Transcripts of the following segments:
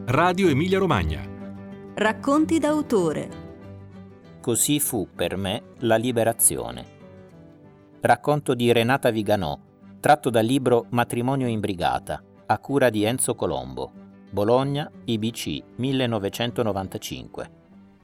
Radio Emilia Romagna. Racconti d'autore. Così fu per me la liberazione. Racconto di Renata Viganò, tratto dal libro Matrimonio in brigata, a cura di Enzo Colombo, Bologna, IBC 1995.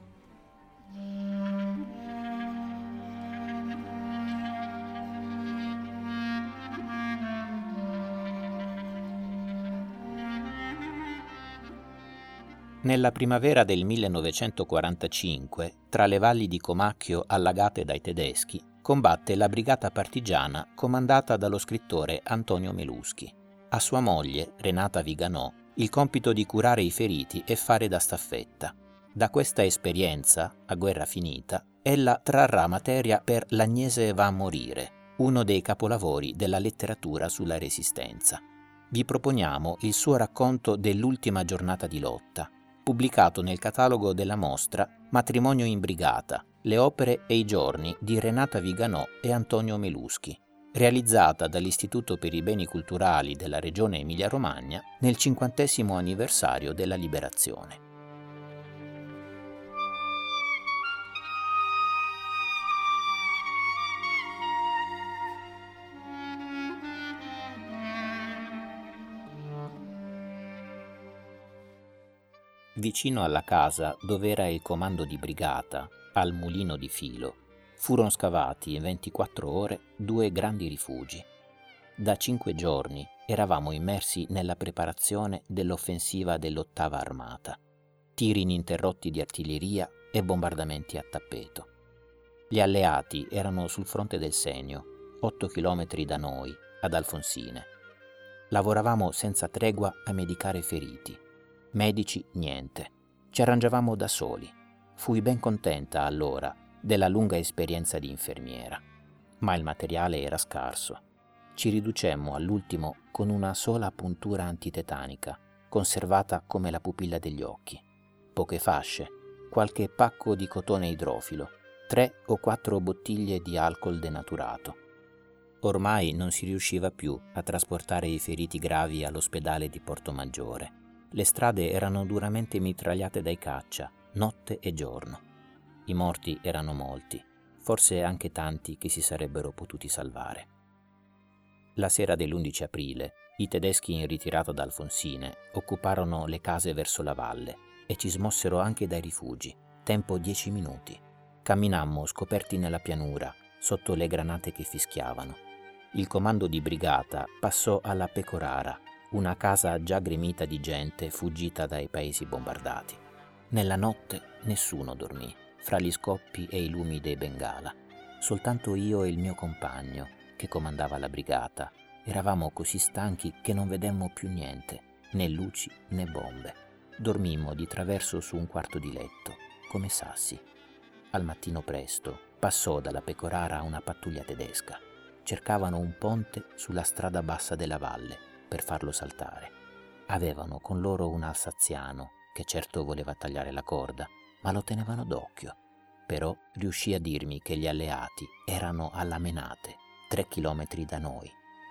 Nella primavera del 1945, tra le valli di Comacchio allagate dai tedeschi, combatte la brigata partigiana comandata dallo scrittore Antonio Meluschi. A sua moglie, Renata Viganò, il compito di curare i feriti e fare da staffetta. Da questa esperienza, a guerra finita, ella trarrà materia per L'Agnese va a morire, uno dei capolavori della letteratura sulla Resistenza. Vi proponiamo il suo racconto dell'ultima giornata di lotta, pubblicato nel catalogo della mostra Matrimonio in brigata, le opere e i giorni di Renata Viganò e Antonio Meluschi, realizzata dall'Istituto per i Beni Culturali della Regione Emilia-Romagna nel 50° anniversario della Liberazione. Vicino alla casa dove era il comando di brigata, al mulino di filo, furono scavati in 24 ore 2 grandi rifugi. Da 5 giorni eravamo immersi nella preparazione dell'offensiva dell'8ª Armata, tiri ininterrotti di artiglieria e bombardamenti a tappeto. Gli alleati erano sul fronte del Senio, 8 chilometri da noi, ad Alfonsine. Lavoravamo senza tregua a medicare feriti. Medici niente, ci arrangiavamo da soli. Fui ben contenta allora della lunga esperienza di infermiera, ma il materiale era scarso. Ci riducemmo all'ultimo con una sola puntura antitetanica, conservata come la pupilla degli occhi, poche fasce, qualche pacco di cotone idrofilo, 3 o 4 bottiglie di alcol denaturato. Ormai non si riusciva più a trasportare i feriti gravi all'ospedale di Portomaggiore. Le strade erano duramente mitragliate dai caccia, notte e giorno. I morti erano molti, forse anche tanti che si sarebbero potuti salvare. La sera dell'11 aprile, i tedeschi in ritirata da Alfonsine occuparono le case verso la valle e ci smossero anche dai rifugi, tempo 10 minuti. Camminammo scoperti nella pianura, sotto le granate che fischiavano. Il comando di brigata passò alla Pecorara, una casa già gremita di gente fuggita dai paesi bombardati. Nella notte nessuno dormì, fra gli scoppi e i lumi dei Bengala. Soltanto io e il mio compagno, che comandava la brigata, eravamo così stanchi che non vedemmo più niente, né luci né bombe. Dormimmo di traverso su un quarto di letto, come sassi. Al mattino presto passò dalla Pecorara una pattuglia tedesca. Cercavano un ponte sulla strada bassa della valle per farlo saltare. Avevano con loro un alsaziano che certo voleva tagliare la corda, ma lo tenevano d'occhio. Però riuscì a dirmi che gli alleati erano alla Menate, 3 chilometri da noi.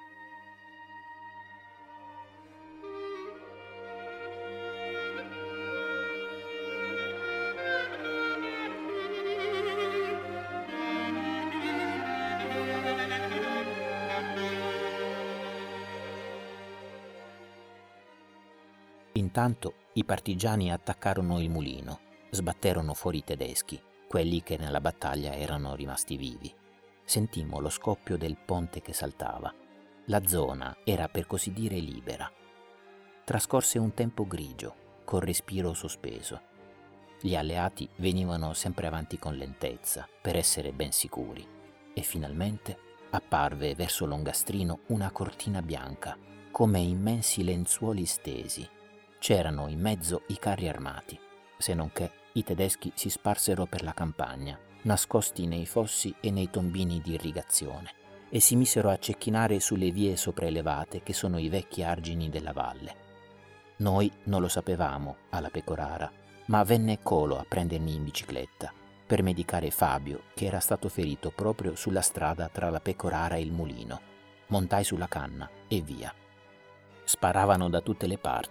Intanto i partigiani attaccarono il mulino, sbatterono fuori i tedeschi, quelli che nella battaglia erano rimasti vivi. Sentimmo lo scoppio del ponte che saltava. La zona era per così dire libera. Trascorse un tempo grigio, col respiro sospeso. Gli alleati venivano sempre avanti con lentezza, per essere ben sicuri, e finalmente apparve verso Longastrino una cortina bianca, come immensi lenzuoli stesi. C'erano in mezzo i carri armati, se non che i tedeschi si sparsero per la campagna, nascosti nei fossi e nei tombini di irrigazione, e si misero a cecchinare sulle vie sopraelevate che sono i vecchi argini della valle. Noi non lo sapevamo alla Pecorara, ma venne Colo a prendermi in bicicletta per medicare Fabio, che era stato ferito proprio sulla strada tra la Pecorara e il mulino. Montai sulla canna e via. Sparavano da tutte le parti.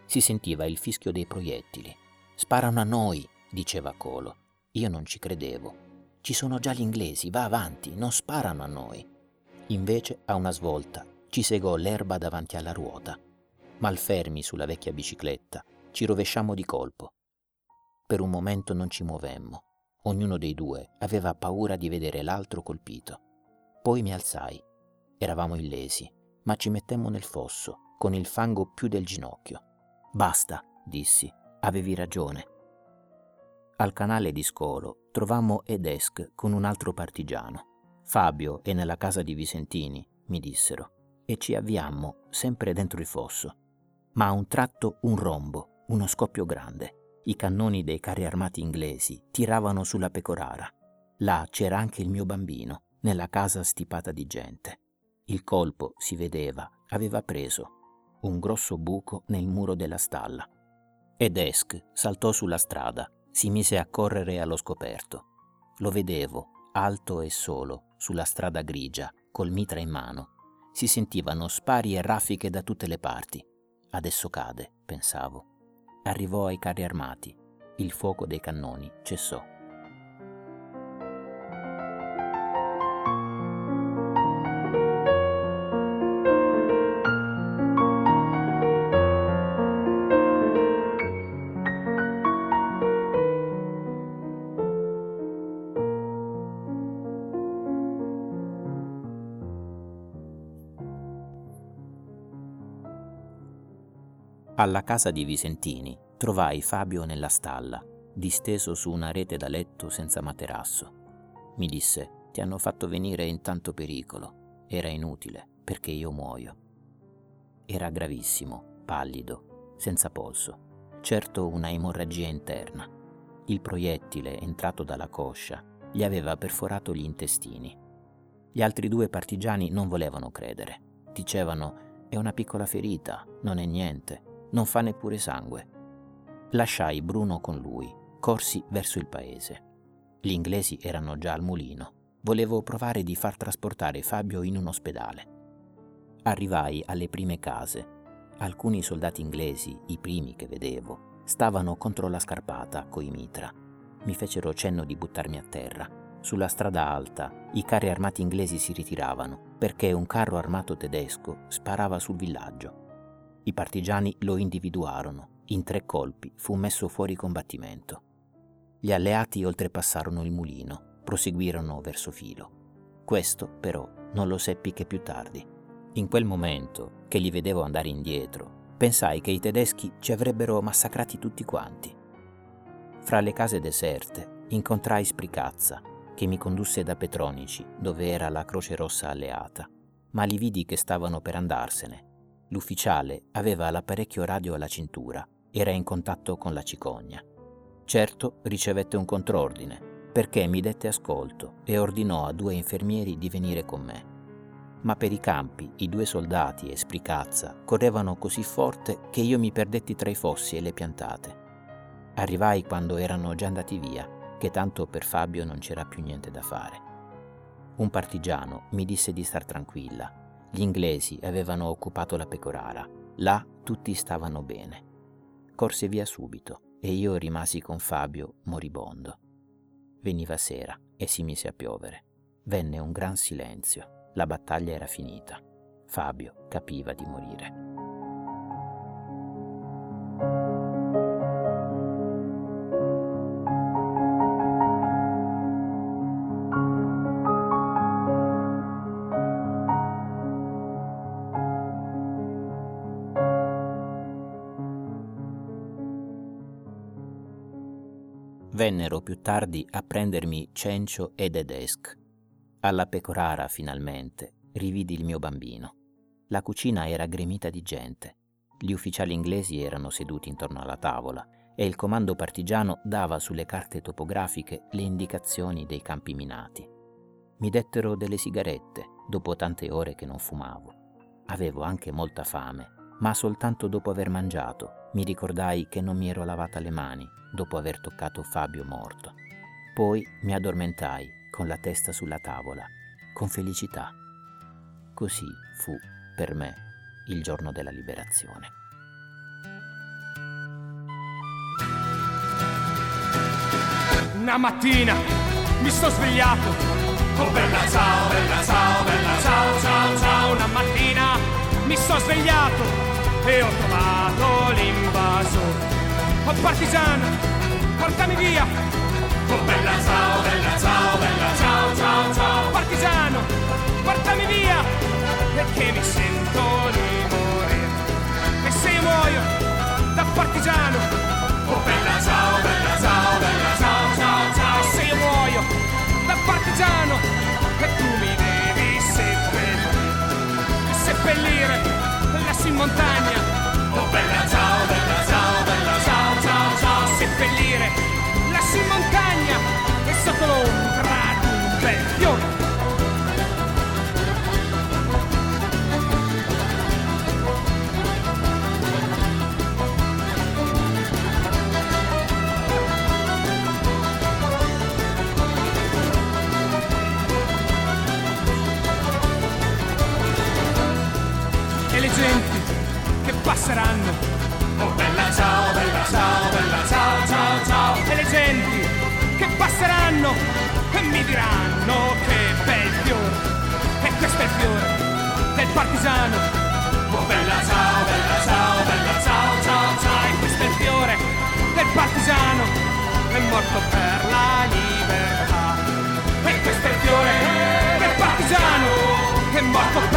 Si sentiva il fischio dei proiettili. «Sparano a noi», diceva Colo. Io non ci credevo. «Ci sono già gli inglesi, va avanti, non sparano a noi». Invece, a una svolta, ci segò l'erba davanti alla ruota. Malfermi sulla vecchia bicicletta, ci rovesciammo di colpo. Per un momento non ci muovemmo. Ognuno dei due aveva paura di vedere l'altro colpito. Poi mi alzai. Eravamo illesi, ma ci mettemmo nel fosso, con il fango più del ginocchio. «Basta», dissi, «avevi ragione». Al canale di Scolo trovammo Edesc con un altro partigiano. «Fabio è nella casa di Visentini», mi dissero, e ci avviammo sempre dentro il fosso. Ma a un tratto un rombo, uno scoppio grande. I cannoni dei carri armati inglesi tiravano sulla Pecorara. Là c'era anche il mio bambino, nella casa stipata di gente. Il colpo, si vedeva, aveva preso un grosso buco nel muro della stalla. Edesc saltò sulla strada, si mise a correre allo scoperto. Lo vedevo, alto e solo, sulla strada grigia, col mitra in mano. Si sentivano spari e raffiche da tutte le parti. Adesso cade, pensavo. Arrivò ai carri armati. Il fuoco dei cannoni cessò. Alla casa di Visentini trovai Fabio nella stalla, disteso su una rete da letto senza materasso. Mi disse: «Ti hanno fatto venire in tanto pericolo. Era inutile, perché io muoio». Era gravissimo, pallido, senza polso. Certo una emorragia interna. Il proiettile, entrato dalla coscia, gli aveva perforato gli intestini. Gli altri due partigiani non volevano credere. Dicevano: «È una piccola ferita, non è niente. Non fa neppure sangue». Lasciai Bruno con lui, corsi verso il paese. Gli inglesi erano già al mulino. Volevo provare di far trasportare Fabio in un ospedale. Arrivai alle prime case. Alcuni soldati inglesi, i primi che vedevo, stavano contro la scarpata coi mitra. Mi fecero cenno di buttarmi a terra. Sulla strada alta i carri armati inglesi si ritiravano perché un carro armato tedesco sparava sul villaggio. I partigiani lo individuarono. In 3 colpi fu messo fuori combattimento. Gli alleati oltrepassarono il mulino, proseguirono verso Filo. Questo, però, non lo seppi che più tardi. In quel momento, che li vedevo andare indietro, pensai che i tedeschi ci avrebbero massacrati tutti quanti. Fra le case deserte incontrai Spricazza, che mi condusse da Petronici, dove era la Croce Rossa alleata, ma li vidi che stavano per andarsene. L'ufficiale aveva l'apparecchio radio alla cintura, era in contatto con la cicogna. Certo ricevette un contrordine, perché mi dette ascolto e ordinò a 2 infermieri di venire con me. Ma per i campi i 2 soldati e Spricazza correvano così forte che io mi perdetti tra i fossi e le piantate. Arrivai quando erano già andati via, che tanto per Fabio non c'era più niente da fare. Un partigiano mi disse di star tranquilla. Gli inglesi avevano occupato la Pecorara. Là tutti stavano bene. Corse via subito e io rimasi con Fabio moribondo. Veniva sera e si mise a piovere. Venne un gran silenzio. La battaglia era finita. Fabio capiva di morire. Vennero più tardi a prendermi Cencio ed Edesc. Alla Pecorara, finalmente, rividi il mio bambino. La cucina era gremita di gente. Gli ufficiali inglesi erano seduti intorno alla tavola e il comando partigiano dava sulle carte topografiche le indicazioni dei campi minati. Mi dettero delle sigarette dopo tante ore che non fumavo. Avevo anche molta fame, ma soltanto dopo aver mangiato mi ricordai che non mi ero lavata le mani dopo aver toccato Fabio morto. Poi mi addormentai con la testa sulla tavola, con felicità. Così fu per me il giorno della liberazione. Una mattina mi sto svegliato. Oh bella ciao, bella ciao, bella ciao, ciao, ciao. Una mattina mi sto svegliato e ho trovato l'invasore. Oh partigiano, portami via. Oh bella ciao, bella ciao, bella ciao, ciao, ciao. Partigiano, portami via, perché mi sento di morire. E se io muoio da partigiano, oh bella ciao, bella ciao, bella ciao, ciao, ciao. Se io muoio da partigiano e tu mi devi seppellire lassù in montagna. Oh bella ciao, bella ciao, bella ciao, ciao, ciao. Seppellire lassù in montagna e sotto l'ombra di un bel fiore. E le genti che passeranno, oh bella ciao, bella ciao, bella ciao, ciao, ciao. E le genti che passeranno e mi diranno che bel fiore. E questo è il fiore del partigiano. Oh bella ciao, bella ciao, bella ciao, ciao, ciao. E questo è il fiore del partigiano, è morto per la libertà. E questo è il fiore del partigiano, è morto